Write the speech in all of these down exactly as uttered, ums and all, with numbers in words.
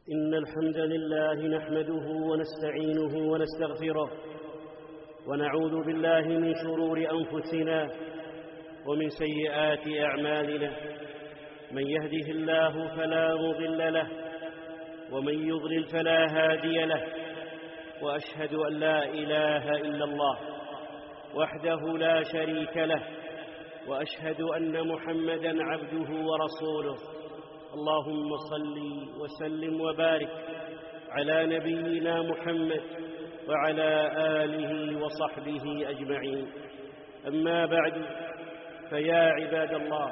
إن الحمد لله نحمده ونستعينه ونستغفره ونعوذ بالله من شرور أنفسنا ومن سيئات أعمالنا. من يهده الله فلا مضل له ومن يضلل فلا هادي له، وأشهد أن لا إله إلا الله وحده لا شريك له، وأشهد أن محمدًا عبده ورسوله. اللهم صل وسلم وبارك على نبينا محمد وعلى آله وصحبه أجمعين. أما بعد، فيا عباد الله،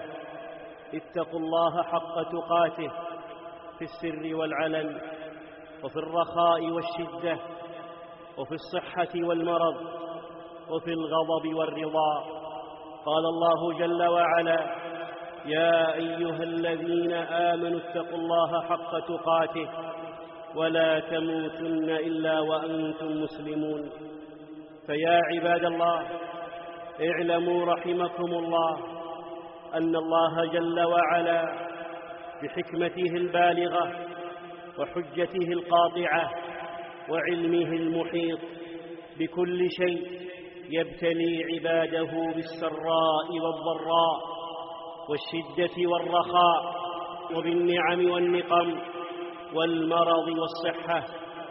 اتقوا الله حق تقاته في السر والعلن، وفي الرخاء والشدة، وفي الصحة والمرض، وفي الغضب والرضا. قال الله جل وعلا: يا أيها الذين آمنوا اتقوا الله حق تقاته ولا تموتن إلا وأنتم مسلمون. فيا عباد الله، اعلموا رحمكم الله أن الله جل وعلا بحكمته البالغة وحجته القاطعة وعلمه المحيط بكل شيء يبتلي عباده بالسراء والضراء والشدة والرخاء، وبالنعم والنقم والمرض والصحة،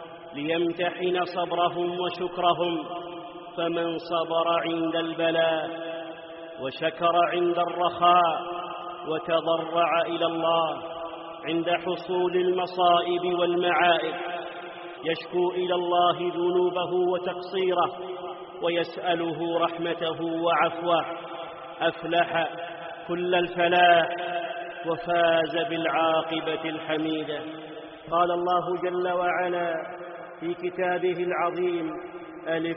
ليمتحن صبرهم وشكرهم. فمن صبر عند البلاء وشكر عند الرخاء وتضرع إلى الله عند حصول المصائب والمعائب، يشكو إلى الله ذنوبه وتقصيره ويسأله رحمته وعفوه، أفلح كل الفلاح وفاز بالعاقبة الحميدة. قال الله جل وعلا في كتابه العظيم: ألف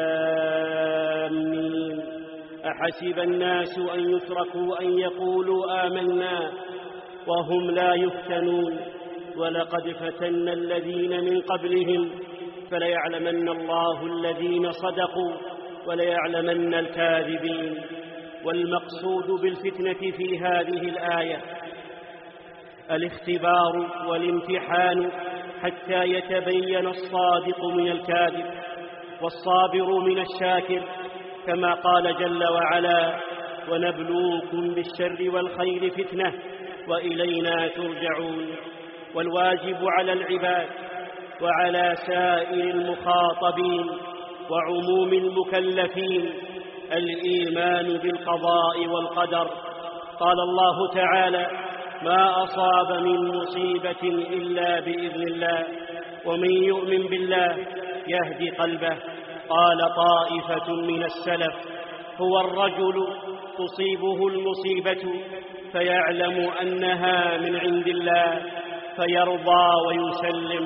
لام ميم، أحسب الناس أن يتركوا أن يقولوا آمنا وهم لا يفتنون، ولقد فتنا الذين من قبلهم فليعلمن الله الذين صدقوا وليعلمن الكاذبين. والمقصود بالفتنة في هذه الآية الاختبار والامتحان حتى يتبين الصادق من الكاذب والصابر من الشاكر، كما قال جل وعلا: ونبلوكم بالشر والخير فتنة وإلينا ترجعون. والواجب على العباد وعلى سائر المخاطبين وعموم المكلفين الإيمان بالقضاء والقدر. قال الله تعالى: ما أصاب من مصيبة إلا بإذن الله، ومن يؤمن بالله يهدي قلبه. قال طائفة من السلف: هو الرجل تصيبه المصيبة فيعلم أنها من عند الله فيرضى ويسلم.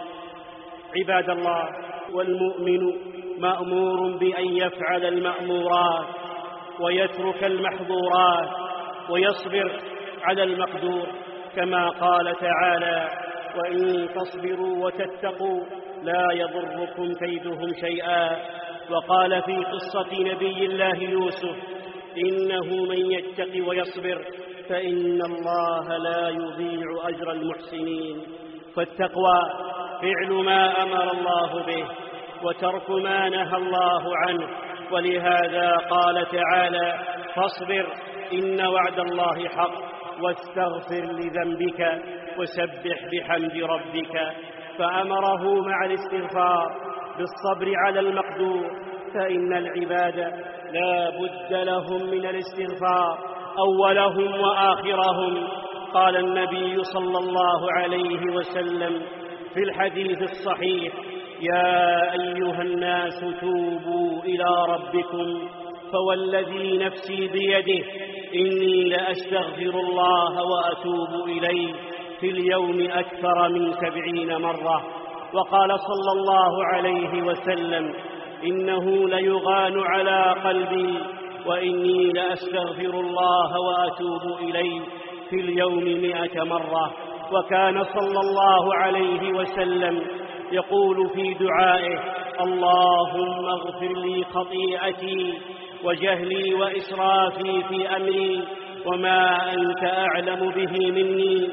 عباد الله، والمؤمن مأمور بأن يفعل المأمورات ويترك المحظورات ويصبر على المقدور، كما قال تعالى: وإن تصبروا وتتقوا لا يضركم كيدهم شيئا. وقال في قصة نبي الله يوسف: إنه من يتق ويصبر فإن الله لا يضيع أجر المحسنين. فالتقوى فعل ما أمر الله به وترك ما نهى الله عنه، ولهذا قال تعالى: فاصبر إن وعد الله حق واستغفر لذنبك وسبح بحمد ربك. فأمره مع الاستغفار بالصبر على المقدور، فإن العباد لا بد لهم من الاستغفار أولهم وآخرهم. قال النبي صلى الله عليه وسلم في الحديث الصحيح: يا أيها الناس توبوا إلى ربكم فوالذي نفسي بيده إني لأستغفر الله وأتوب إليه في اليوم أكثر من سبعين مرة. وقال صلى الله عليه وسلم: إنه ليغان على قلبي وإني لأستغفر الله وأتوب إليه في اليوم مئة مرة. وكان صلى الله عليه وسلم يقول في دعائه: اللهم اغفر لي خطيئتي وجهلي وإسرافي في أمري وما أنت أعلم به مني،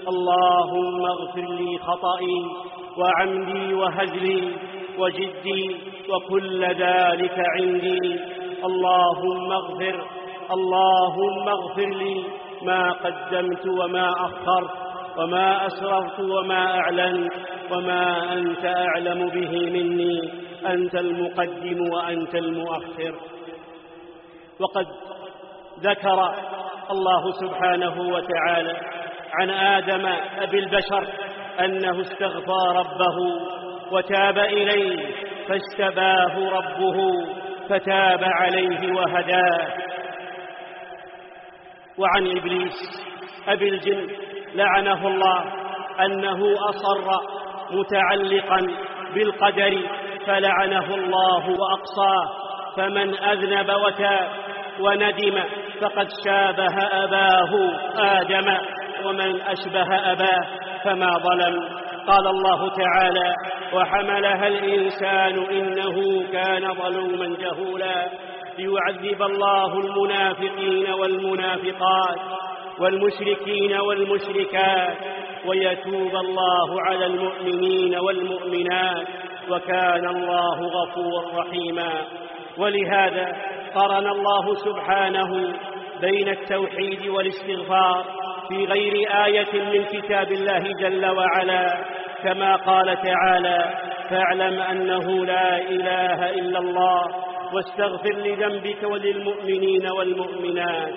اللهم اغفر لي خطئي وعمدي وهزلي وجدي وكل ذلك عندي. اللهم اغفر اللهم اغفر لي ما قدمت وما أخرت وما أسررت وما أعلنت وما أنت أعلم به مني، أنت المقدم وأنت المؤخر. وقد ذكر الله سبحانه وتعالى عن آدم أبي البشر أنه استغفر ربه وتاب إليه فاجتباه ربه فتاب عليه وهداه. وعن إبليس أبي الجن لعنه الله أنه أصر متعلقا بالقدر فلعنه الله وأقصاه، فمن أذنب وتاب وندم فقد شابه أباه آدم، ومن أشبه أباه فما ظلم. قال الله تعالى: وحملها الإنسان إنه كان ظلوما جهولا، ليعذب الله المنافقين والمنافقات والمشركين والمشركات ويتوب الله على المؤمنين والمؤمنات وكان الله غفورا رحيما. ولهذا قرن الله سبحانه بين التوحيد والاستغفار في غير آية من كتاب الله جل وعلا، كما قال تعالى: فاعلم أنه لا إله إلا الله واستغفر لذنبك وللمؤمنين والمؤمنات.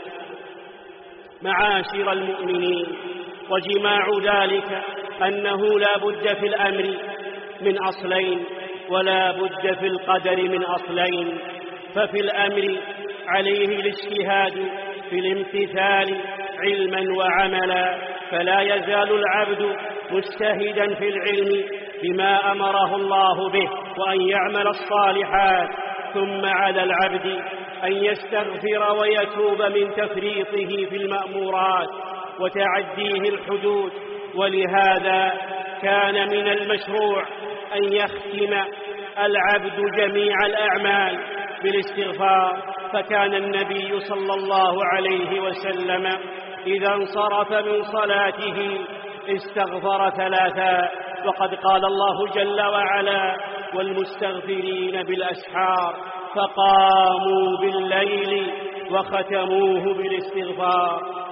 معاشر المؤمنين، وجماع ذلك أنه لا بد في الأمر من أصلين ولا بد في القدر من أصلين. ففي الأمر عليه الاجتهاد في الامتثال علما وعملا، فلا يزال العبد مجتهدا في العلم بما أمره الله به وأن يعمل الصالحات، ثم على العبد أن يستغفر ويتوب من تفريطه في المأمورات وتعديه الحدود. ولهذا كان من المشروع أن يختم العبد جميع الأعمال بالاستغفار، فكان النبي صلى الله عليه وسلم إذا انصرف من صلاته استغفر ثلاثا، وقد قال الله جل وعلا: والمستغفرين بالأسحار، فقاموا بالليل وختموه بالاستغفار.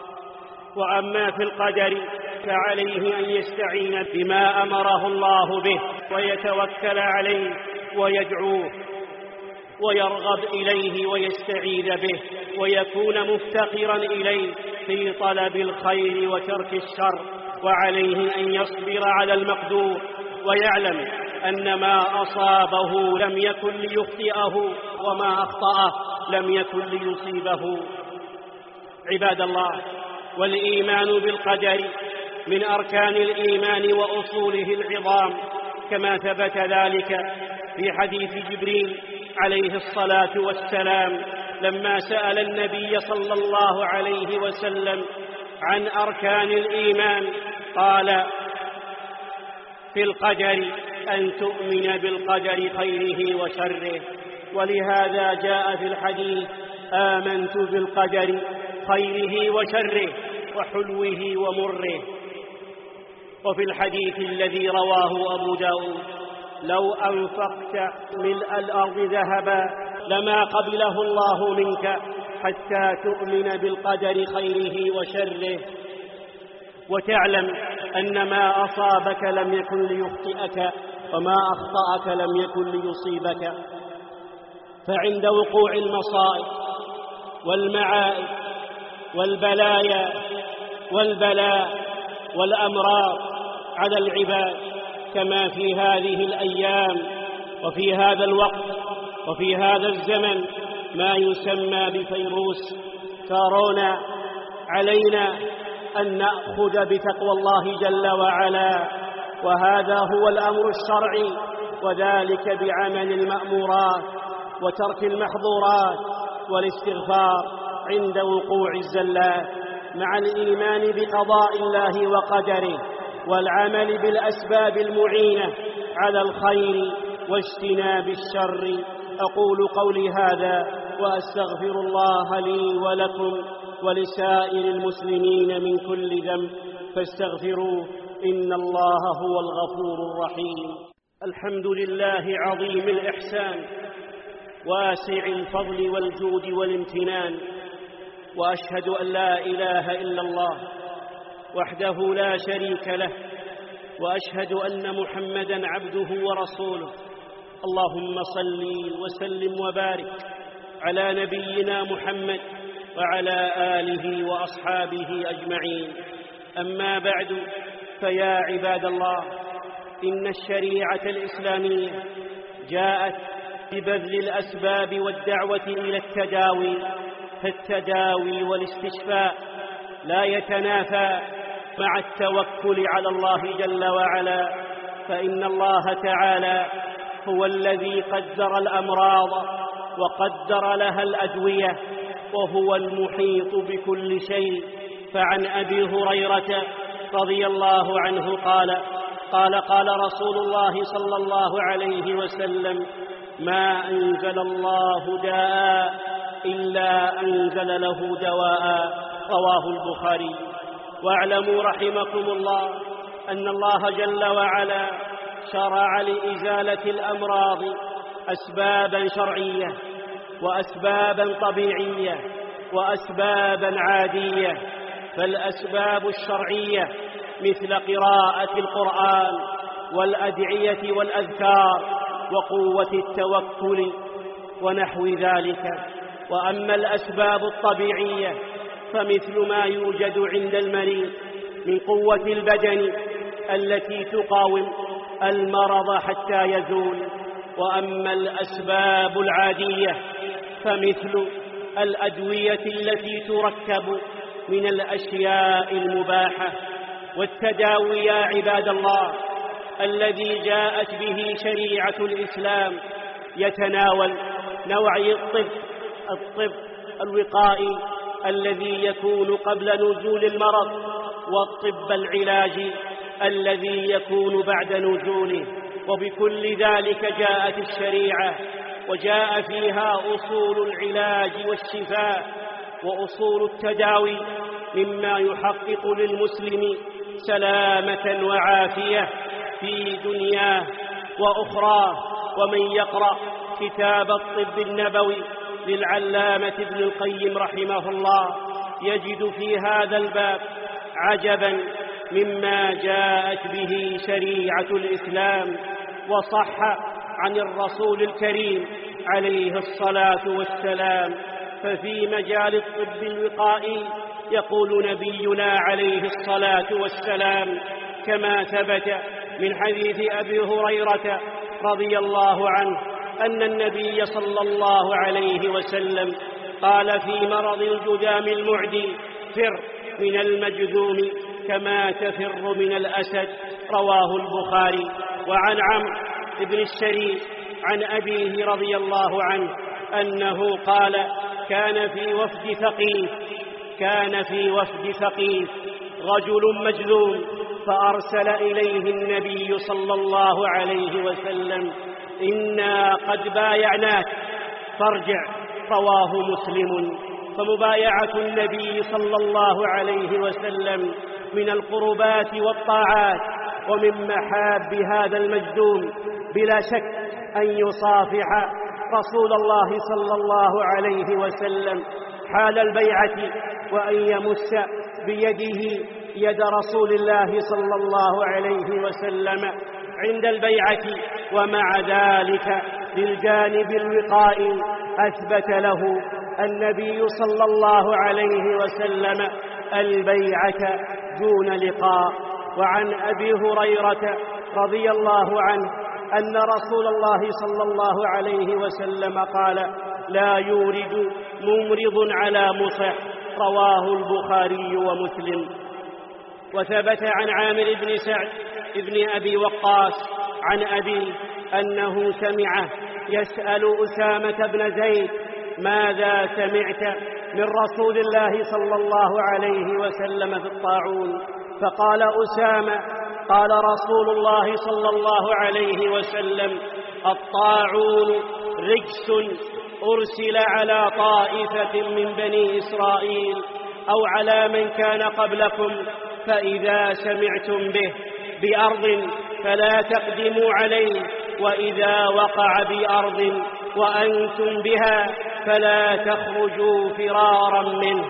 وأما في القدر فعليه أن يستعين بما أمره الله به ويتوكل عليه ويدعوه ويرغب إليه ويستعيذ به، ويكون مفتقرا إليه في طلب الخير وترك الشر، وعليه أن يصبر على المقدور ويعلم أن ما أصابه لم يكن ليخطئه وما أخطأه لم يكن ليصيبه. عباد الله، والإيمان بالقدر من أركان الإيمان وأصوله العظام، كما ثبت ذلك في حديث جبريل عليه الصلاة والسلام لما سأل النبي صلى الله عليه وسلم عن أركان الإيمان، قال: في القدر أن تؤمن بالقدر خيره وشره. ولهذا جاء في الحديث: آمنت بالقدر خيره وشره وحلوه ومره. وفي الحديث الذي رواه أبو داود: لو أنفقت ملء الأرض ذهبا لما قبله الله منك حتى تؤمن بالقدر خيره وشره، وتعلم أن ما أصابك لم يكن ليخطئك وما أخطأك لم يكن ليصيبك. فعند وقوع المصائب والمعائب والبلايا والبلاء والأمراض على العباد، كما في هذه الأيام وفي هذا الوقت وفي هذا الزمن ما يسمى بفيروس كورونا، علينا أن نأخذ بتقوى الله جل وعلا، وهذا هو الأمر الشرعي، وذلك بعمل المأمورات وترك المحظورات والاستغفار عند وقوع الزلات، مع الإيمان بقضاء الله وقدره والعمل بالأسباب المعينة على الخير واجتناب الشر. أقول قولي هذا وأستغفر الله لي ولكم ولسائر المسلمين من كل ذنب، فاستغفروه إن الله هو الغفور الرحيم. الحمد لله عظيم الإحسان واسع الفضل والجود والامتنان، وأشهد أن لا إله إلا الله وحده لا شريك له، وأشهد أن محمدًا عبده ورسوله. اللهم صل وسلم وبارك على نبينا محمد وعلى آله وأصحابه أجمعين. أما بعد، فيا عباد الله، إن الشريعة الإسلامية جاءت ببذل الأسباب والدعوة إلى التداوي، فالتداوي والاستشفاء لا يتنافى مع التوكل على الله جل وعلا، فإن الله تعالى هو الذي قدر الأمراض وقدر لها الأدوية، وهو المحيط بكل شيء. فعن أبي هريرة رضي الله عنه قال قال قال رسول الله صلى الله عليه وسلم: ما أنزل الله داء إلا أنزل له دواء. رواه البخاري. واعلموا رحمكم الله أن الله جل وعلا شرع لإزالة الأمراض أسبابا شرعية وأسبابا طبيعية وأسبابا عادية. فالأسباب الشرعية مثل قراءة القرآن والأدعية والأذكار وقوة التوكل ونحو ذلك. وأما الأسباب الطبيعية فمثل ما يوجد عند المريض من قوة البدن التي تقاوم المرض حتى يزول. وأما الأسباب العادية فمثل الأدوية التي تركب من الأشياء المباحة. والتداوي يا عباد الله الذي جاءت به شريعة الإسلام يتناول نوعي الطب الطب الوقائي الذي يكون قبل نزول المرض، والطب العلاجي الذي يكون بعد نزوله. وبكل ذلك جاءت الشريعة، وجاء فيها أصول العلاج والشفاء وأصول التداوي مما يحقق للمسلم سلامة وعافية في دنياه وأخراه. ومن يقرأ كتاب الطب النبوي للعلامة ابن القيم رحمه الله يجد في هذا الباب عجبا مما جاءت به شريعة الإسلام وصح عن الرسول الكريم عليه الصلاة والسلام. ففي مجال الطب الوقائي يقول نبينا عليه الصلاة والسلام كما ثبت من حديث أبي هريرة رضي الله عنه أن النبي صلى الله عليه وسلم قال في مرض الجذام المعدي: فر من المجذوم كما تفر من الأسد. رواه البخاري. وعن عمرو بن الشريك عن أبيه رضي الله عنه أنه قال: كان في وفد ثقيف كان في وفد ثقيف رجل مجذوم، فأرسل إليه النبي صلى الله عليه وسلم: إنا قد بايعناك فارجع. رواه مسلم. فمبايعة النبي صلى الله عليه وسلم من القربات والطاعات، ومن محاب هذا المجذوم بلا شك أن يصافح رسول الله صلى الله عليه وسلم حال البيعة، وأن يمس بيده يد رسول الله صلى الله عليه وسلم عند البيعة. ومع ذلك للجانب الوقائي أثبت له النبي صلى الله عليه وسلم البيعة دون لقاء. وعن أبي هريرة رضي الله عنه أن رسول الله صلى الله عليه وسلم قال: لا يورد ممرض على مصح. رواه البخاري ومسلم. وثبت عن عامر بن سعد ابن أبي وقاص عن أبيه أنه سمعه يسأل أسامة بن زيد: ماذا سمعت من رسول الله صلى الله عليه وسلم في الطاعون؟ فقال أسامة: قال رسول الله صلى الله عليه وسلم: الطاعون رجس أرسل على طائفة من بني إسرائيل أو على من كان قبلكم فإذا سمعتم به بأرض فلا تقدموا عليه، وإذا وقع بأرض وأنتم بها فلا تخرجوا فرارا منه.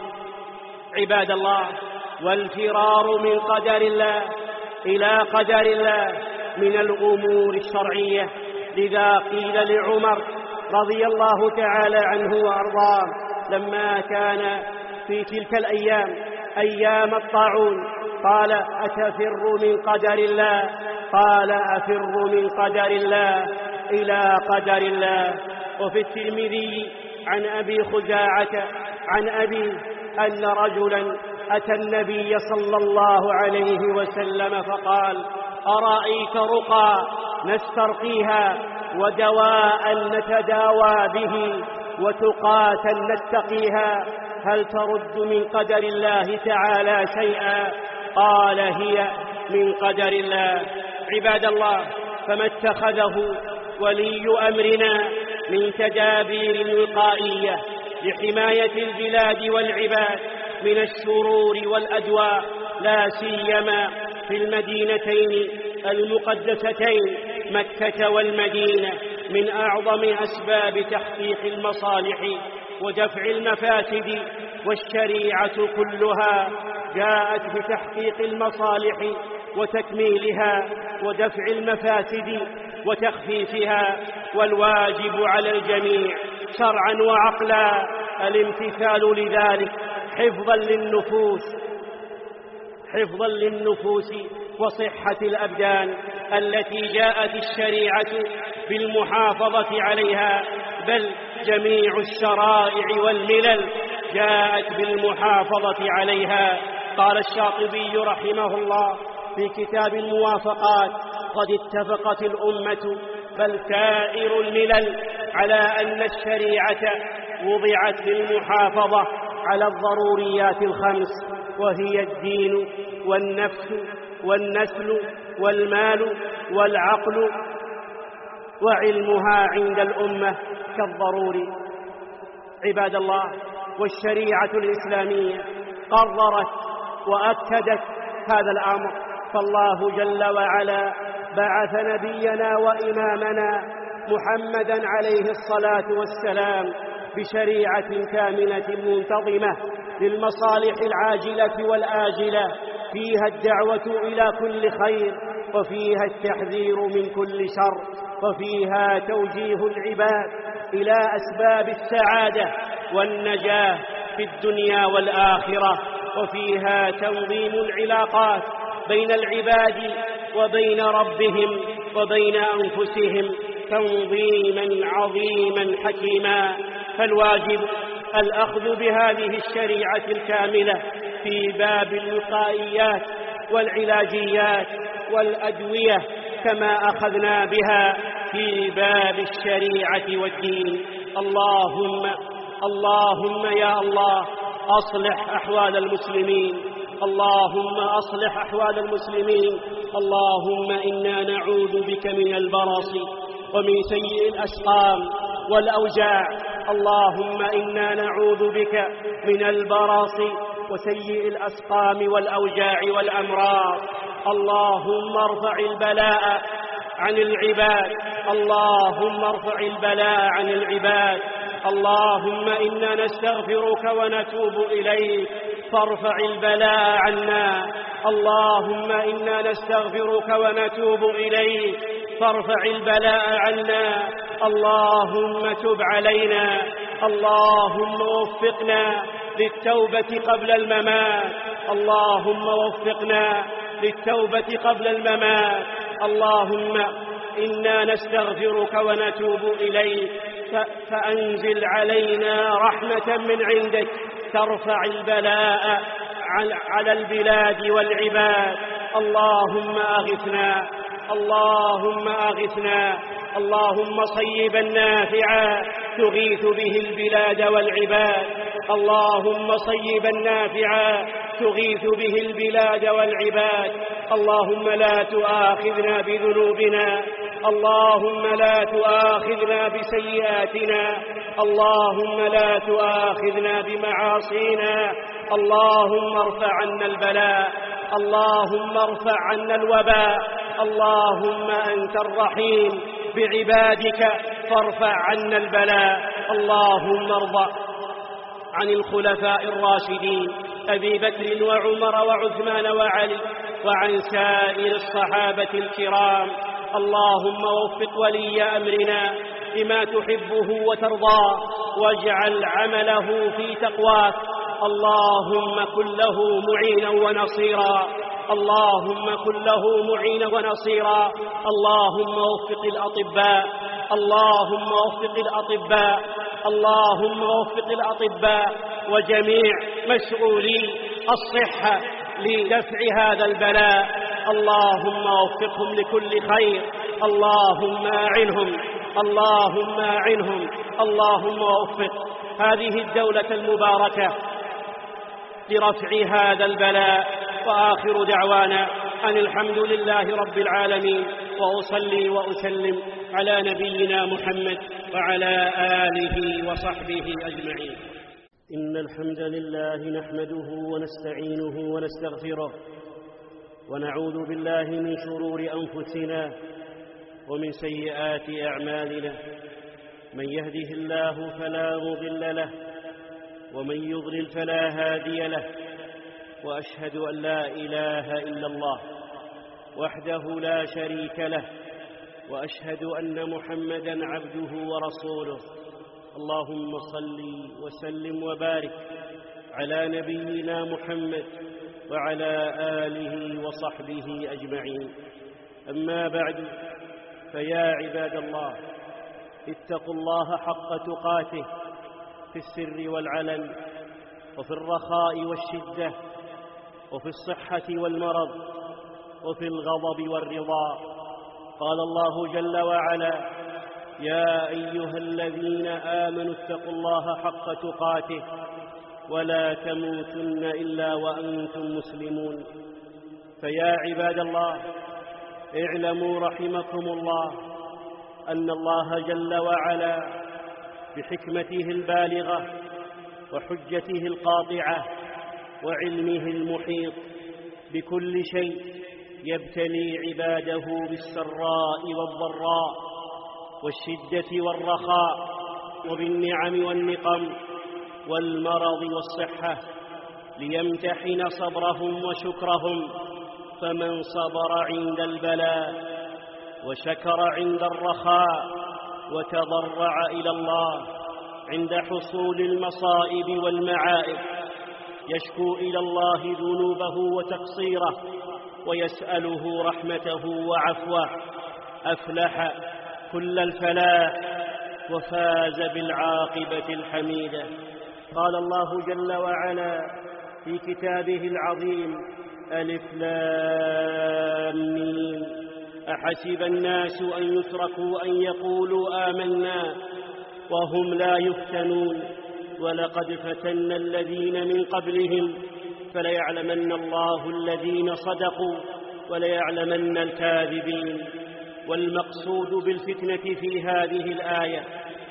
عباد الله، والفرار من قدر الله إلى قدر الله من الأمور الشرعية. لذا قيل لعمر رضي الله تعالى عنه وأرضاه لما كان في تلك الأيام أيام الطاعون قال: أتفر من قدر الله؟ قال: أفر من قدر الله إلى قدر الله. وفي الترمذي عن أبي خزاعة عن أبي أن رجلا أتى النبي صلى الله عليه وسلم فقال: أرأيت رقى نسترقيها ودواء نتداوى به وتقاة نتقيها، هل ترد من قدر الله تعالى شيئا؟ قال: هي من قدر الله. عباد الله، فما اتخذه ولي أمرنا من تدابير وقائية لحماية البلاد والعباد من الشرور والأدواء، لا سيما في المدينتين المقدستين مكة والمدينة، من أعظم أسباب تحقيق المصالح ودفع المفاسد. والشريعة كلها جاءت بتحقيق المصالح وتكميلها ودفع المفاسد وتخفيفها، والواجب على الجميع شرعا وعقلا الامتثال لذلك حفظا للنفوس حفظا للنفوس وصحة الأبدان التي جاءت الشريعة بالمحافظة عليها، بل جميع الشرائع والملل جاءت بالمحافظة عليها. قال الشاطبي رحمه الله في كتاب الموافقات: قد اتفقت الأمة بل سائر الملل على أن الشريعة وضعت للمحافظة على الضروريات الخمس، وهي الدين والنفس والنسل والمال والعقل، وعلمها عند الأمة كالضروري. عباد الله، والشريعة الإسلامية قررت وأكدت هذا الأمر، فالله جل وعلا بعث نبينا وإمامنا محمدا عليه الصلاة والسلام بشريعة كاملة منتظمة للمصالح العاجلة والآجلة، فيها الدعوة إلى كل خير، وفيها التحذير من كل شر، وفيها توجيه العباد إلى أسباب السعادة والنجاة في الدنيا والآخرة، وفيها تنظيم العلاقات بين العباد وبين ربهم وبين أنفسهم تنظيما عظيما حكيما. فالواجب الأخذ بهذه الشريعة الكاملة في باب الوقائيات والعلاجيات والأدوية، كما أخذنا بها في باب الشريعة والدين. اللهم اللهم يا الله أصلح أحوال المسلمين، اللهم أصلح أحوال المسلمين. اللهم إنا نعوذ بك من البرص ومن سيء الأسقام والأوجاع. اللهم إنا نعوذ بك من البرص وسيء الأسقام والأوجاع والأمراض. اللهم ارفع البلاء عن العباد، اللهم ارفع البلاء عن العباد. اللهم إنا نستغفرك ونتوب إليك فارفع البلاء عنا. اللهم إنا نستغفرك ونتوب إليك فارفع البلاء عنا. اللهم تب علينا، اللهم وفقنا للتوبة قبل الممات، اللهم وفقنا للتوبة قبل الممات. اللهم إنا نستغفرك ونتوب إليك، فأنزل علينا رحمة من عندك ترفع البلاء على البلاد والعباد. اللهم أغثنا، اللهم أغثنا، اللهم صيبا نافعا تغيث به البلاد والعباد. اللهم صيبا نافعا تغيث به البلاد والعباد. اللهم لا تؤاخذنا بذنوبنا، اللهم لا تؤاخذنا بسيئاتنا، اللهم لا تؤاخذنا بمعاصينا، اللهم ارفع عنا البلاء، اللهم ارفع عنا الوباء، اللهم أنت الرحيم بعبادك فارفع عنا البلاء. اللهم ارض عن الخلفاء الراشدين أبي بكر وعمر وعثمان وعلي وعن سائر الصحابة الكرام. اللهم وفق ولي أمرنا لما تحبه وترضاه، واجعل عمله في تقواك. اللهم كن له معينا ونصيرا، اللهم كن له معينا ونصيرا. اللهم وفق الأطباء، اللهم وفق الأطباء، اللهم وفق الأطباء وجميع مسؤولي الصحة لدفع هذا البلاء. اللهم وفقهم لكل خير، اللهم أعنهم، اللهم أعنهم، اللهم وفق هذه الدولة المباركة لرفع هذا البلاء. وآخر دعوانا أن الحمد لله رب العالمين، وأصلي وأسلم على نبينا محمد وعلى آله وصحبه أجمعين. إن الحمد لله نحمده ونستعينه ونستغفره، ونعوذ بالله من شرور أنفسنا ومن سيئات أعمالنا. من يهده الله فلا مضل له، ومن يضلل فلا هادي له. وأشهد أن لا إله إلا الله وحده لا شريك له، وأشهد أن محمدًا عبده ورسوله. اللهم صل وسلم وبارك على نبينا محمد وعلى آله وصحبه أجمعين. أما بعد، فيا عباد الله، اتقوا الله حق تقاته في السر والعلن، وفي الرخاء والشدة، وفي الصحة والمرض، وفي الغضب والرضا. قال الله جل وعلا: يا أيها الذين آمنوا اتقوا الله حق تقاته ولا تموتن إلا وأنتم مسلمون. فيا عباد الله، اعلموا رحمكم الله أن الله جل وعلا بحكمته البالغة وحجته القاطعة وعلمه المحيط بكل شيء يبتلي عباده بالسراء والضراء والشدة والرخاء، وبالنعم والنقم والمرض والصحة، ليمتحن صبرهم وشكرهم. فمن صبر عند البلاء وشكر عند الرخاء وتضرع إلى الله عند حصول المصائب والمعائب، يشكو إلى الله ذنوبه وتقصيره ويسأله رحمته وعفوه، أفلح كل الفلاح وفاز بالعاقبة الحميدة. قال الله جل وعلا في كتابه العظيم: ألف لام ميم، أحسب الناس أن يتركوا أن يقولوا آمنا وهم لا يفتنون، ولقد فتنا الذين من قبلهم فليعلمن الله الذين صدقوا وليعلمن الكاذبين. والمقصود بالفتنة في هذه الآية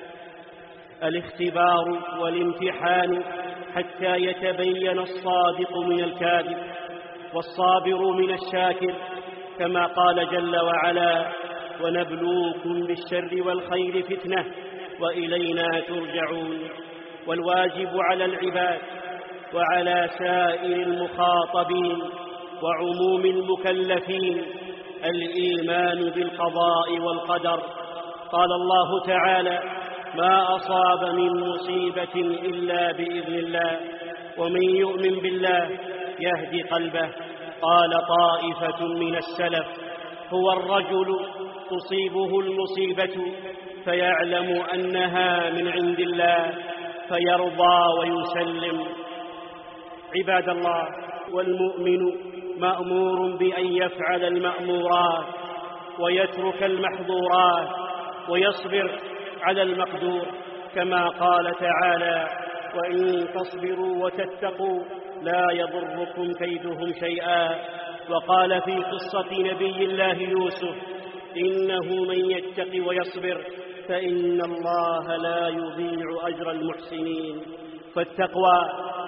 الاختبار والامتحان حتى يتبين الصادق من الكاذب والصابر من الشاكر، كما قال جل وعلا: ونبلوكم بالشر والخير فتنة وإلينا ترجعون. والواجب على العباد وعلى سائر المخاطبين وعموم المكلفين الإيمان بالقضاء والقدر. قال الله تعالى: ما أصاب من مصيبة إلا بإذن الله، ومن يؤمن بالله يهدي قلبه. قال طائفة من السلف: هو الرجل تصيبه المصيبة فيعلم أنها من عند الله فيرضى ويسلم. عباد الله، والمؤمن مأمور بأن يفعل المأمورات ويترك المحظورات ويصبر على المقدور، كما قال تعالى: وإن تصبروا وتتقوا لا يضركم كيدهم شيئا. وقال في قصة نبي الله يوسف: إنه من يتق ويصبر فإن الله لا يضيع أجر المحسنين. فالتقوى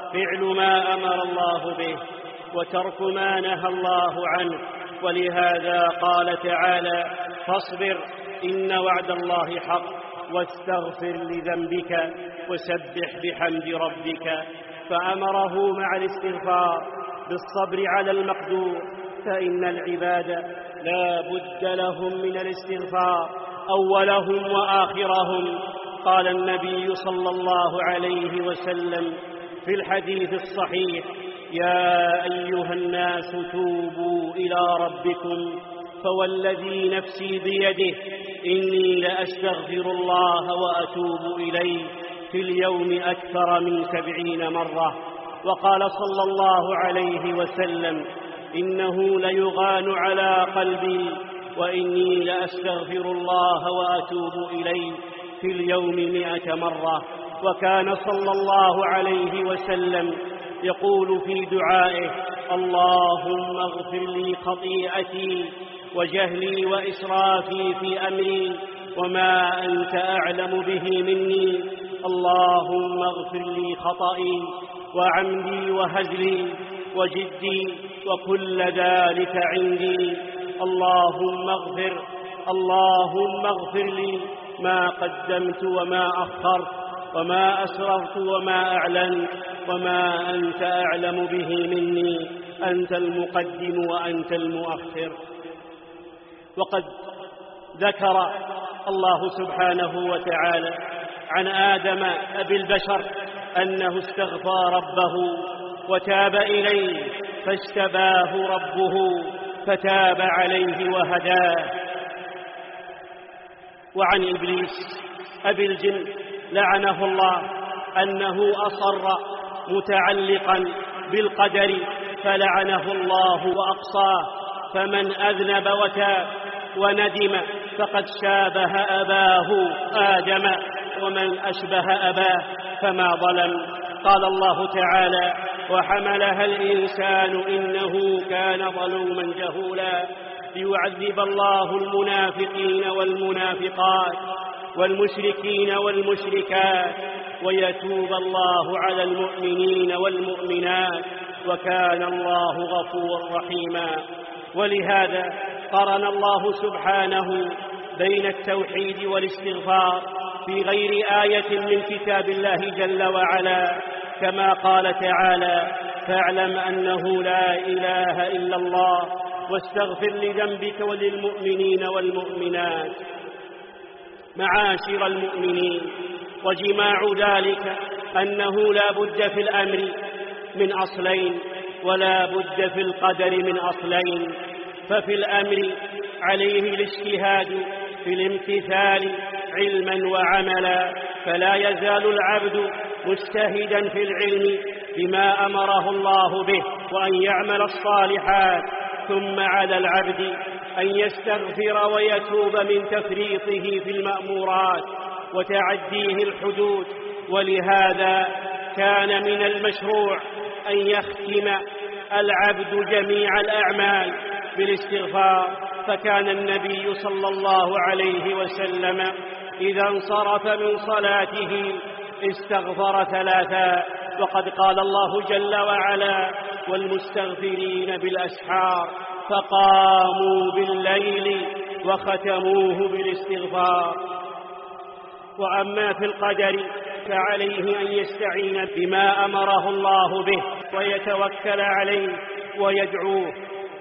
فعل ما أمر الله به وترك ما نهى الله عنه. ولهذا قال تعالى: فاصبر إن وعد الله حق واستغفر لذنبك وسبح بحمد ربك. فأمره مع الاستغفار بالصبر على المقدور، فإن العباد لا بد لهم من الاستغفار أولهم وآخرهم. قال النبي صلى الله عليه وسلم في الحديث الصحيح: يا أيها الناس توبوا إلى ربكم فوالذي نفسي بيده إني لأستغفر الله وأتوب إليه في اليوم أكثر من سبعين مرة. وقال صلى الله عليه وسلم: إنه ليغان على قلبي وإني لأستغفر الله وأتوب إليه في اليوم مئة مرة. وكان صلى الله عليه وسلم يقول في دعائه: اللهم اغفر لي خطيئتي وجهلي وإسرافي في أمري وما أنت أعلم به مني، اللهم اغفر لي خطئي وعمدي وهزلي وجدي وكل ذلك عندي، اللهم اغفر اللهم اغفر لي ما قدمت وما أخرت وما أسررت وما أعلنت وما أنت أعلم به مني، أنت المقدم وأنت المؤخر. وقد ذكر الله سبحانه وتعالى عن آدم أبي البشر أنه استغفى ربه وتاب إليه فاجتباه ربه فتاب عليه وهداه. وعن إبليس أبي الجن لعنه الله أنه أصر متعلقا بالقدر فلعنه الله وأقصاه، فمن أذنب وتاب وندم فقد شابه أباه آدم، ومن أشبه أباه فما ظلم. قال الله تعالى: وحملها الإنسان إنه كان ظلوما جهولا، ليعذب الله المنافقين والمنافقات والمشركين والمشركات ويتوب الله على المؤمنين والمؤمنات وكان الله غفورا رحيما. ولهذا قرن الله سبحانه بين التوحيد والاستغفار في غير آية من كتاب الله جل وعلا، كما قال تعالى: فاعلم أنه لا إله إلا الله واستغفر لذنبك وللمؤمنين والمؤمنات. معاشر المؤمنين، وجماع ذلك أنه لا بد في الأمر من أصلين ولا بد في القدر من أصلين. ففي الأمر عليه الاجتهاد في الامتثال علما وعملا، فلا يزال العبد مجتهدا في العلم بما أمره الله به وأن يعمل الصالحات، ثم على العبد أن يستغفر ويتوب من تفريطه في المأمورات وتعديه الحدود. ولهذا كان من المشروع أن يختم العبد جميع الأعمال بالاستغفار، فكان النبي صلى الله عليه وسلم إذا انصرف من صلاته استغفر ثلاثا، وقد قال الله جل وعلا: والمستغفرين بالأسحار، فقاموا بالليل وختموه بالاستغفار. وأما في القدر فعليه أن يستعين بما أمره الله به ويتوكل عليه ويدعوه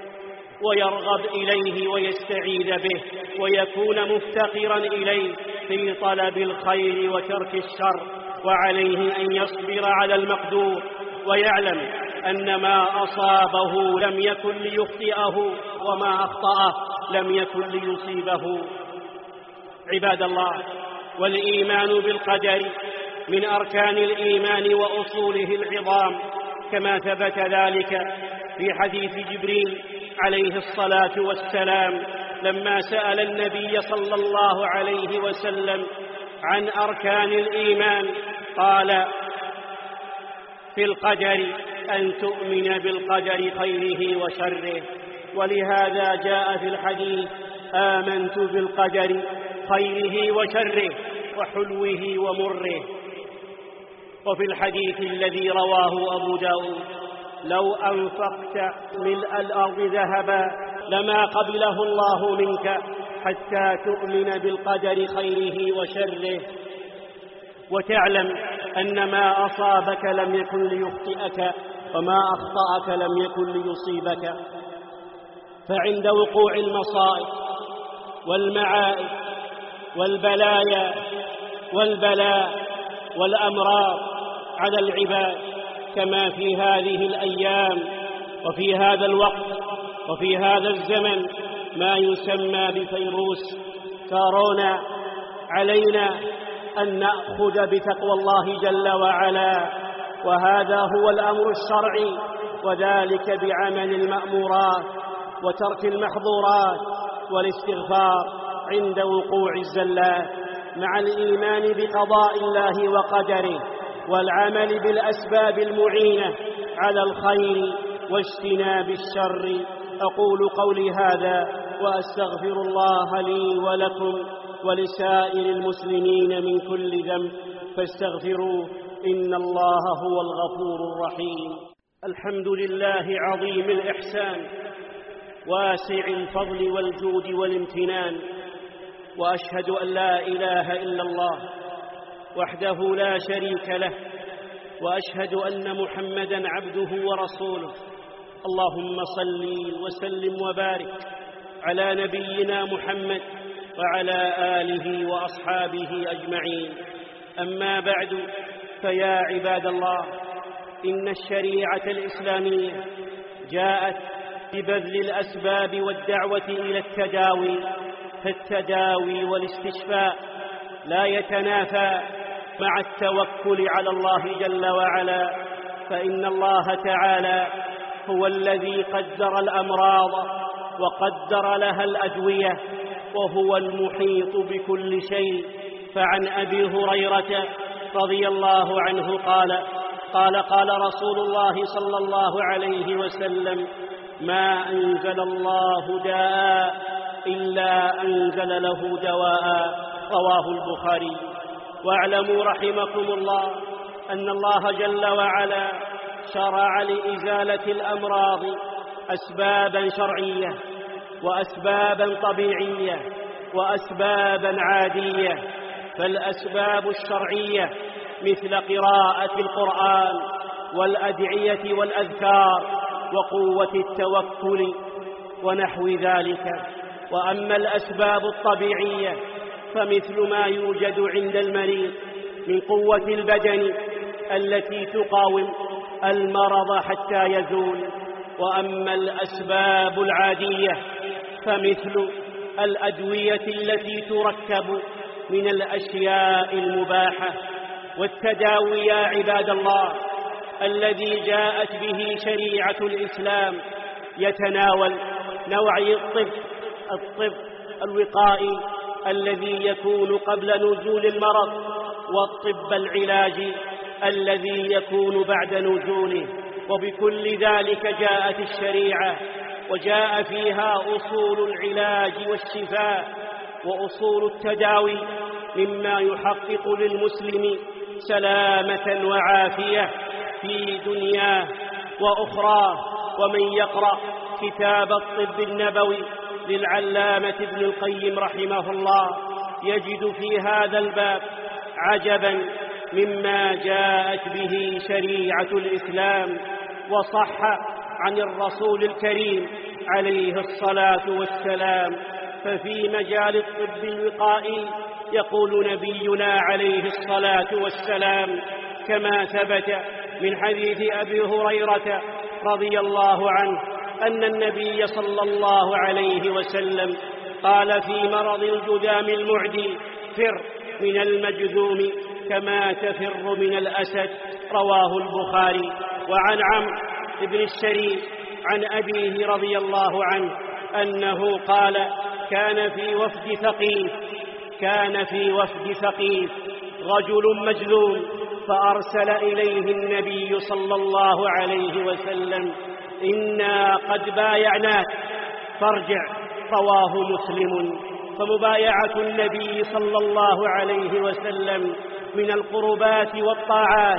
ويرغب إليه ويستعيذ به، ويكون مفتقرا إليه في طلب الخير وترك الشر. وعليه أن يصبر على المقدور ويعلم أن ما أصابه لم يكن ليخطئه وما أخطأه لم يكن ليصيبه. عباد الله، والإيمان بالقدر من أركان الإيمان وأصوله العظام، كما ثبت ذلك في حديث جبريل عليه الصلاة والسلام لما سأل النبي صلى الله عليه وسلم عن أركان الإيمان، قال: في القدر أن تؤمن بالقدر خيره وشره. ولهذا جاء في الحديث: آمنت بالقدر خيره وشره وحلوه ومره. وفي الحديث الذي رواه أبو داود: لو أنفقت ملء الأرض ذهبا لما قبله الله منك حتى تؤمن بالقدر خيره وشره، وتعلم أن ما أصابك لم يكن ليخطئك وما أخطأك لم يكن ليصيبك. فعند وقوع المصائب والمعائب والبلايا والبلاء والأمراض على العباد كما في هذه الأيام وفي هذا الوقت وفي هذا الزمن ما يسمى بفيروس كورونا، علينا أن نأخذ بتقوى الله جل وعلا، وهذا هو الأمر الشرعي، وذلك بعمل المأمورات وترك المحظورات والاستغفار عند وقوع الزلات، مع الإيمان بقضاء الله وقدره والعمل بالأسباب المعينة على الخير واجتناب الشر. أقول قولي هذا وأستغفر الله لي ولكم ولسائر المسلمين من كل ذنب فاستغفروه إن الله هو الغفور الرحيم. الحمد لله عظيم الإحسان واسع الفضل والجود والامتنان، وأشهد أن لا إله إلا الله وحده لا شريك له، وأشهد أن محمدًا عبده ورسوله. اللهم صل وسلم وبارك على نبينا محمد وعلى آله وأصحابه أجمعين. أما بعد، فيا عباد الله، إن الشريعة الإسلامية جاءت ببذل الأسباب والدعوة إلى التداوي، فالتداوي والاستشفاء لا يتنافى مع التوكل على الله جل وعلا، فإن الله تعالى هو الذي قدر الأمراض وقدر لها الأدوية، وهو المحيط بكل شيء. فعن أبي هريرة رضي الله عنه قال قال قال رسول الله صلى الله عليه وسلم: ما أنزل الله داء إلا أنزل له دواء، رواه البخاري. واعلموا رحمكم الله أن الله جل وعلا شرع لإزالة الأمراض أسبابا شرعية وأسبابا طبيعية وأسبابا عادية. فالأسباب الشرعية مثل قراءة القرآن والأدعية والأذكار وقوة التوكل ونحو ذلك. وأما الأسباب الطبيعية فمثل ما يوجد عند المريض من قوة البدن التي تقاوم المرض حتى يزول. وأما الأسباب العادية فمثل الأدوية التي تركب من الأشياء المباحة. والتداوي يا عباد الله الذي جاءت به شريعة الإسلام يتناول نوعي الطب الطب الوقائي الذي يكون قبل نزول المرض، والطب العلاجي الذي يكون بعد نزوله. وبكل ذلك جاءت الشريعة، وجاء فيها أصول العلاج والشفاء وأصول التداوي مما يحقق للمسلم سلامة وعافية في دنياه وأخراه. ومن يقرأ كتاب الطب النبوي للعلامة ابن القيم رحمه الله يجد في هذا الباب عجبا مما جاءت به شريعة الإسلام وصح عن الرسول الكريم عليه الصلاة والسلام. ففي مجال الطب الوقائي يقول نبينا عليه الصلاة والسلام كما ثبت من حديث أبي هريرة رضي الله عنه أن النبي صلى الله عليه وسلم قال في مرض الجذام المعدي: فر من المجذوم كما تفر من الأسد، رواه البخاري. وعن عمرو بن الشريك عن أبيه رضي الله عنه أنه قال: كان في وفد ثقيف كان في وفد ثقيف رجل مجذوم، فأرسل إليه النبي صلى الله عليه وسلم: إنا قد بايعناك فارجع، رواه مسلم. فمبايعة النبي صلى الله عليه وسلم من القربات والطاعات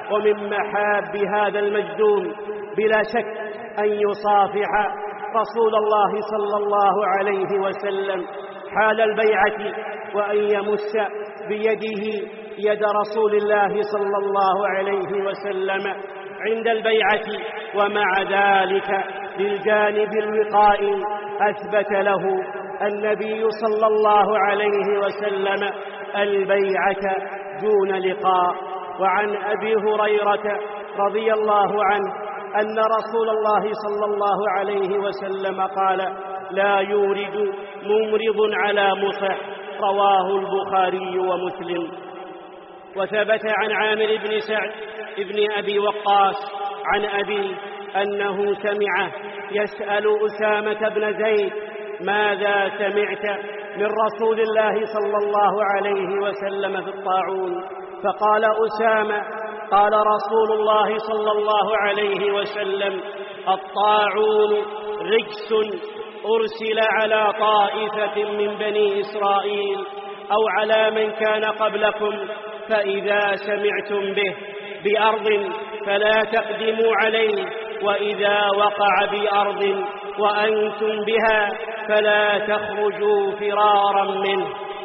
ومن محاب هذا المجدوم بلا شك أن يصافح رسول الله صلى الله عليه وسلم حال البيعة، وأن يمس بيده يد رسول الله صلى الله عليه وسلم عند البيعة. ومع ذلك للجانب الوقائي أثبت له النبي صلى الله عليه وسلم البيعة دون لقاء. وعن أبي هريرة رضي الله عنه أن رسول الله صلى الله عليه وسلم قال: لا يورد ممرض على مصح، رواه البخاري ومسلم. وثبت عن عامر بن سعد بن أبي وقاص عن أبيه أنه سمعه يسأل أسامة بن زيد: ماذا سمعت من رسول الله صلى الله عليه وسلم في الطاعون؟ فقال أسامة: قال رسول الله صلى الله عليه وسلم: الطاعون رجس أرسل على طائفة من بني إسرائيل أو على من كان قبلكم، فإذا سمعتم به بأرض فلا تقدموا عليه، وإذا وقع بأرض وأنتم بها فلا تخرجوا فرارا منه.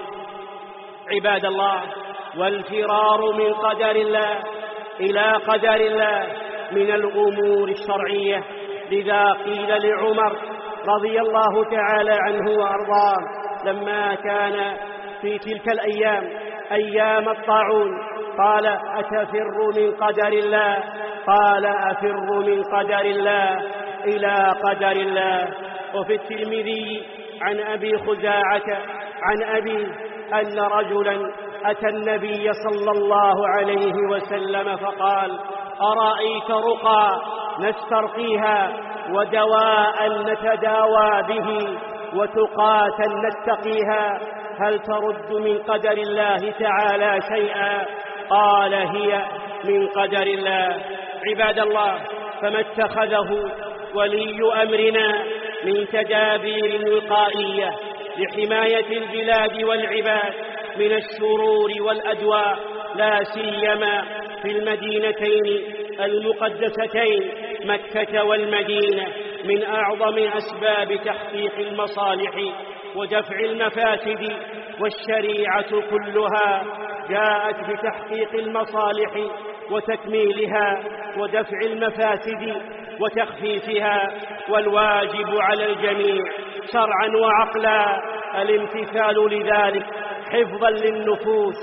عباد الله، والفرار من قدر الله إلى قدر الله من الأمور الشرعية. لذا قيل لعمر رضي الله تعالى عنه وأرضاه لما كان في تلك الأيام أيام الطاعون قال: أتفر من قدر الله؟ قال: أفر من قدر الله إلى قدر الله. وفي الترمذي عن أبي خزاعة عن أبي أن رجلا أتى النبي صلى الله عليه وسلم فقال: أرأيت رقى نسترقيها ودواء نتداوى به وتقاة نتقيها، هل ترد من قدر الله تعالى شيئا؟ قال: هي من قدر الله. عباد الله، فما اتخذه ولي أمرنا من تدابير وقائية لحماية البلاد والعباد من الشرور والأدواء، لا سيما في المدينتين المقدستين مكة والمدينة، من أعظم أسباب تحقيق المصالح ودفع المفاسد. والشريعة كلها جاءت بتحقيق المصالح وتكميلها ودفع المفاسد وتخفيفها، والواجب على الجميع شرعا وعقلا الامتثال لذلك حفظا للنفوس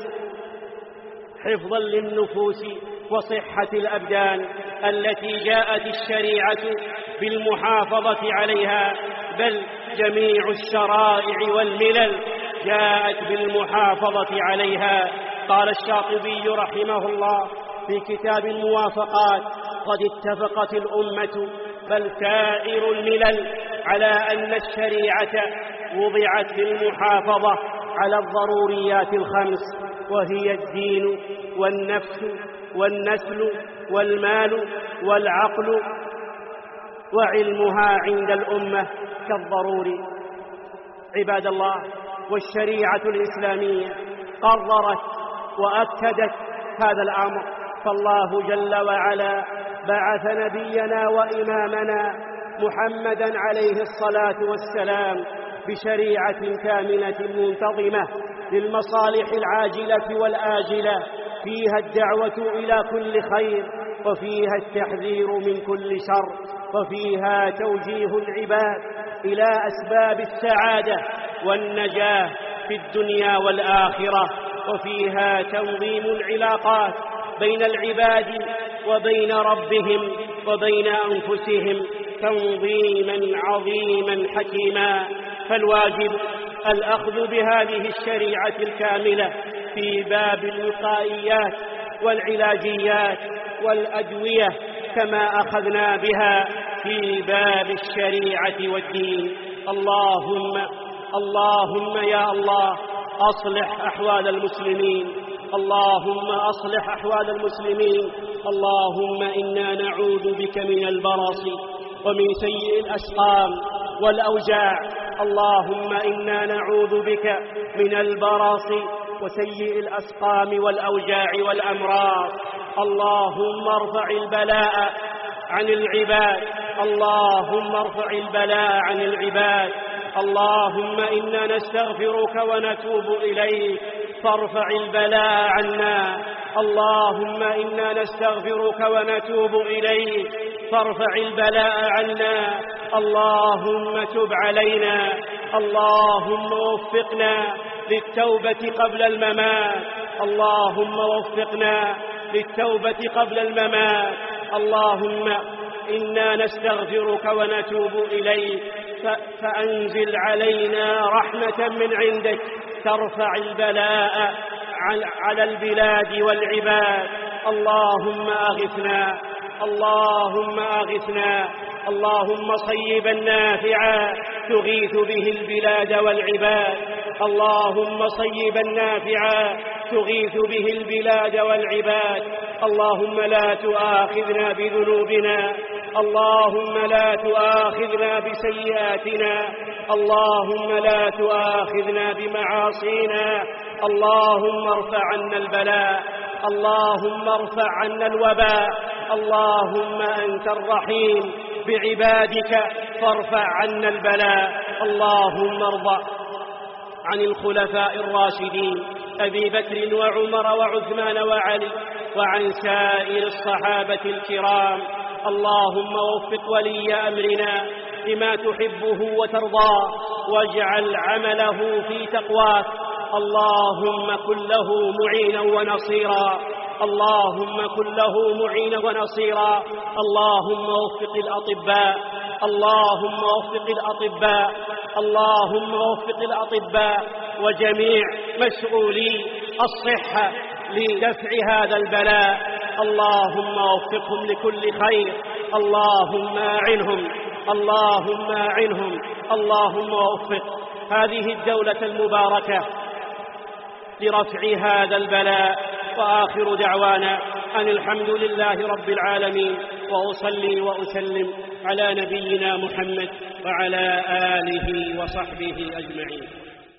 حفظا للنفوس وصحة الأبدان التي جاءت الشريعة بالمحافظة عليها، بل جميع الشرائع والملل جاءت بالمحافظة عليها. قال الشاطبي رحمه الله في كتاب الموافقات: قد اتفقت الأمة بل سائر الملل على أن الشريعة وضعت للمحافظة على الضروريات الخمس، وهي الدين والنفس والنسل والمال والعقل، وعلمها عند الأمة كالضروري. عباد الله، والشريعة الإسلامية قررت وأكدت هذا الأمر، فالله جل وعلا بعث نبينا وإمامنا محمدا عليه الصلاة والسلام بشريعة كاملة منتظمة للمصالح العاجلة والآجلة، فيها الدعوة إلى كل خير، وفيها التحذير من كل شر، وفيها توجيه العباد إلى أسباب السعادة والنجاة في الدنيا والآخرة، وفيها تنظيم العلاقات بين العباد وبين ربهم وبين أنفسهم تنظيما عظيما حكيما. فالواجب الأخذ بهذه الشريعة الكاملة في باب الوقائيات والعلاجيات والأدوية، كما أخذنا بها في باب الشريعة والدين. اللهم اللهم يا الله أصلح أحوال المسلمين، اللهم أصلح أحوال المسلمين. اللهم إنا نعوذ بك من البرص ومن سيء الأسقام والأوجاع. اللهم إنا نعوذ بك من البرص وسيء الأسقام والأوجاع والأمراض. اللهم ارفع البلاء عن العباد، اللهم ارفع البلاء عن العباد. اللهم إنا نستغفرك ونتوب إليك فارفع البلاء عنا. اللهم إنا نستغفرك ونتوب إليك فارفع البلاء عنا. اللهم تب علينا، اللهم وفقنا للتوبة قبل الممات، اللهم وفقنا للتوبة قبل الممات. اللهم إنا نستغفرك ونتوب إليك فأنزل علينا رحمة من عندك ترفع البلاء على البلاد والعباد. اللهم أغثنا، اللهم أغثنا، اللهم صيبا نافعا تغيث به البلاد والعباد. اللهم صيبا نافعا تغيث به البلاد والعباد. اللهم لا تؤاخذنا بذنوبنا، اللهم لا تؤاخذنا بسيئاتنا، اللهم لا تؤاخذنا بمعاصينا. اللهم ارفع عنا البلاء، اللهم ارفع عنا الوباء. اللهم أنت الرحيم بعبادك فارفع عنا البلاء. اللهم ارضى عن الخلفاء الراشدين أبي بكر وعمر وعثمان وعلي وعن سائر الصحابة الكرام. اللهم وفق ولي أمرنا لما تحبه وترضاه واجعل عمله في تقواك. اللهم كن له معينا ونصيرا، اللهم كن له معينا ونصيرا. اللهم وفق الأطباء، اللهم وفق الأطباء، اللهم وفق الأطباء وجميع مسؤولي الصحة لدفع هذا البلاء. اللهم وفقهم لكل خير، اللهم أعنهم، اللهم أعنهم، اللهم وفق هذه الدولة المباركة لرفع هذا البلاء. وآخر دعوانا أن الحمد لله رب العالمين، وأصلي وأسلم على نبينا محمد وعلى آله وصحبه أجمعين.